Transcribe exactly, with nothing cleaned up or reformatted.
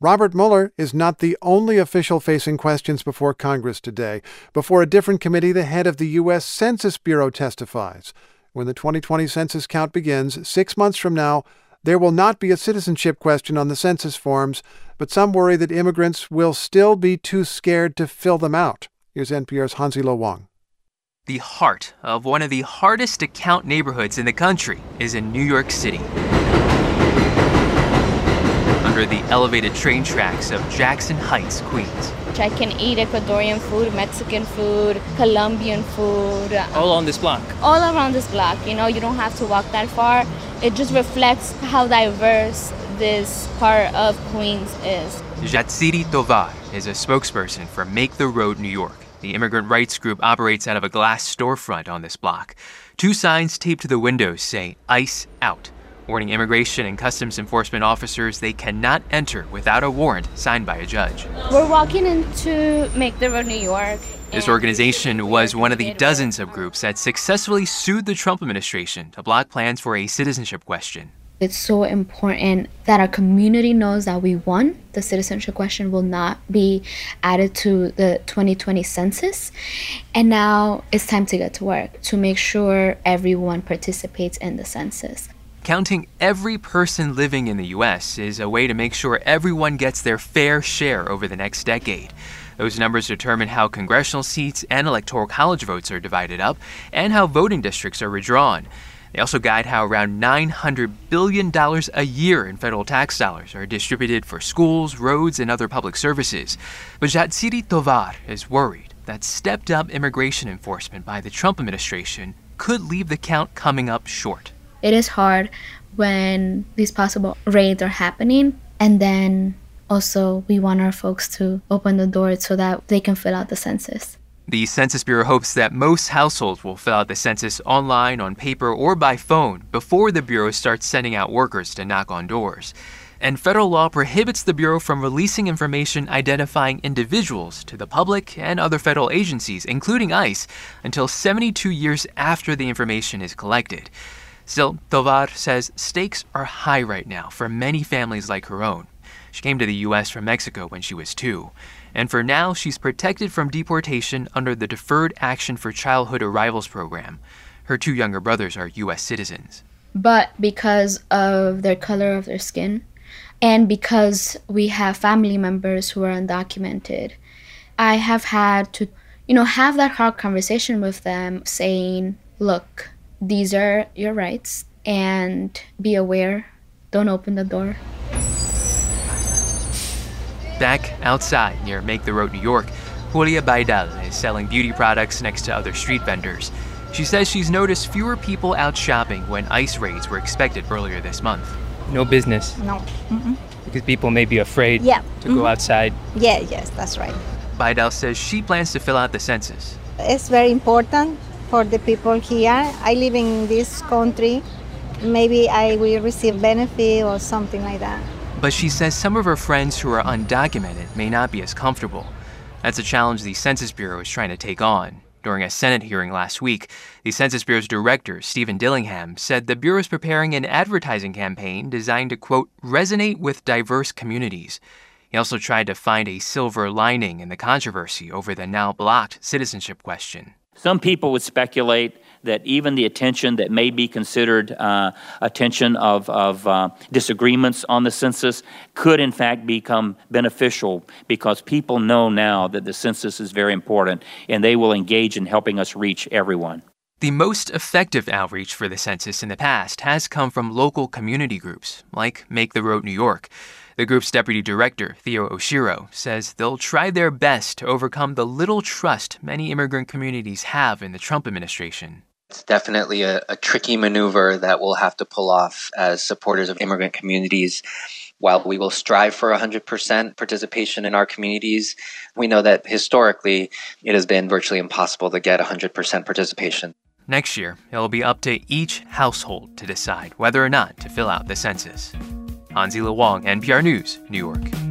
Robert Mueller is not the only official facing questions before Congress today. Before a different committee, the head of the U S Census Bureau testifies. When the twenty twenty census count begins, six months from now, there will not be a citizenship question on the census forms, but some worry that immigrants will still be too scared to fill them out. Here's N P R's Hansilo Wang. The heart of one of the hardest to count neighborhoods in the country is in New York City. Under the elevated train tracks of Jackson Heights, Queens. I can eat Ecuadorian food, Mexican food, Colombian food. All on this block? All around this block. You know, you don't have to walk that far. It just reflects how diverse this part of Queens is. Yatsiri Tovar is a spokesperson for Make the Road New York. The immigrant rights group operates out of a glass storefront on this block. Two signs taped to the windows say ICE out, warning immigration and customs enforcement officers they cannot enter without a warrant signed by a judge. We're walking into Make the Road New York. This organization was one of the dozens of groups that successfully sued the Trump administration to block plans for a citizenship question. It's so important that our community knows that we won. The citizenship question will not be added to the twenty twenty census. And now it's time to get to work to make sure everyone participates in the census. Counting every person living in the U S is a way to make sure everyone gets their fair share over the next decade. Those numbers determine how congressional seats and electoral college votes are divided up and how voting districts are redrawn. They also guide how around nine hundred billion dollars a year in federal tax dollars are distributed for schools, roads, and other public services. But Yatsiri Tovar is worried that stepped-up immigration enforcement by the Trump administration could leave the count coming up short. It is hard when these possible raids are happening, and then also we want our folks to open the door so that they can fill out the census. The Census Bureau hopes that most households will fill out the census online, on paper, or by phone before the Bureau starts sending out workers to knock on doors. And federal law prohibits the Bureau from releasing information identifying individuals to the public and other federal agencies, including ICE, until seventy-two years after the information is collected. Still, Tovar says stakes are high right now for many families like her own. She came to the U S from Mexico when she was two. And for now, she's protected from deportation under the Deferred Action for Childhood Arrivals program. Her two younger brothers are U S citizens. But because of their color of their skin, and because we have family members who are undocumented, I have had to, you know, have that hard conversation with them saying, look, these are your rights, and be aware, don't open the door. Back outside near Make the Road New York, Julia Baidal is selling beauty products next to other street vendors. She says she's noticed fewer people out shopping when ICE raids were expected earlier this month. No business? No. Mm-mm. Because people may be afraid yeah. to mm-hmm. go outside? Yeah, yes, that's right. Baidal says she plans to fill out the census. It's very important for the people here. I live in this country. Maybe I will receive benefit or something like that. But she says some of her friends who are undocumented may not be as comfortable. That's a challenge the Census Bureau is trying to take on. During a Senate hearing last week, the Census Bureau's director, Stephen Dillingham, said the Bureau is preparing an advertising campaign designed to, quote, resonate with diverse communities. He also tried to find a silver lining in the controversy over the now blocked citizenship question. Some people would speculate that even the attention that may be considered uh, attention of, of uh, disagreements on the census could in fact become beneficial because people know now that the census is very important and they will engage in helping us reach everyone. The most effective outreach for the census in the past has come from local community groups, like Make the Road New York. The group's deputy director, Theo Oshiro, says they'll try their best to overcome the little trust many immigrant communities have in the Trump administration. It's definitely a, a tricky maneuver that we'll have to pull off as supporters of immigrant communities. While we will strive for one hundred percent participation in our communities, we know that historically it has been virtually impossible to get one hundred percent participation. Next year, it'll be up to each household to decide whether or not to fill out the census. Hansilo Wang, N P R News, New York.